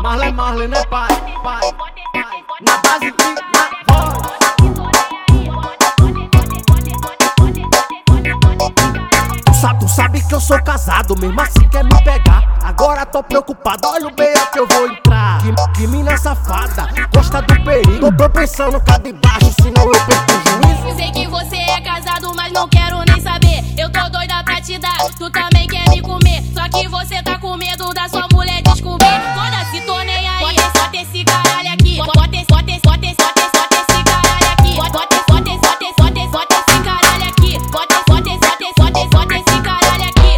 Marley, né pai? Na base e na voz. Tu sabe que eu sou casado, mesmo assim quer me pegar. Agora tô preocupado, olha o meio que eu vou entrar. Que mina safada, gosta do perigo. Tô pensando cá de baixo, senão eu perco o juízo. Sei que você é casado, mas não quero nem saber. Eu tô doida pra te dar, tu também quer me comer. Só que você tá com medo da sua mulher descobrir. Foda-se, tô nem aí. Bota esse caralho aqui. Bota esse caralho aqui. Bota esse caralho aqui. Bota esse caralho aqui. Bota esse caralho aqui.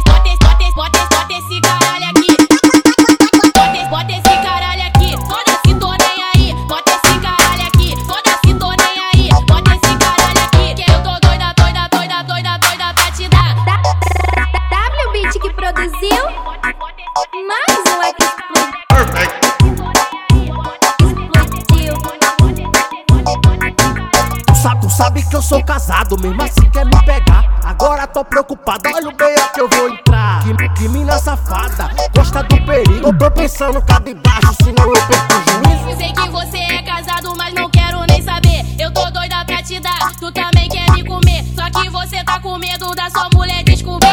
Bota esse caralho aqui. Foda-se, tô nem aí. Bota esse caralho aqui. Foda-se, tô nem aí. Bota esse caralho aqui. Que eu tô doida pra te dar. W Beat que produziu mais um que explodiu. Tu sabe que eu sou casado, mesmo assim quer me pegar. Agora tô preocupado, olha o meio que eu vou entrar. Que mina safada, gosta do perigo. Tô pensando cá de baixo, senão eu perco o juízo. Sei que você é casado, mas não quero nem saber. Eu tô doida pra te dar, tu também quer me comer. Só que você tá com medo da sua mulher descobrir.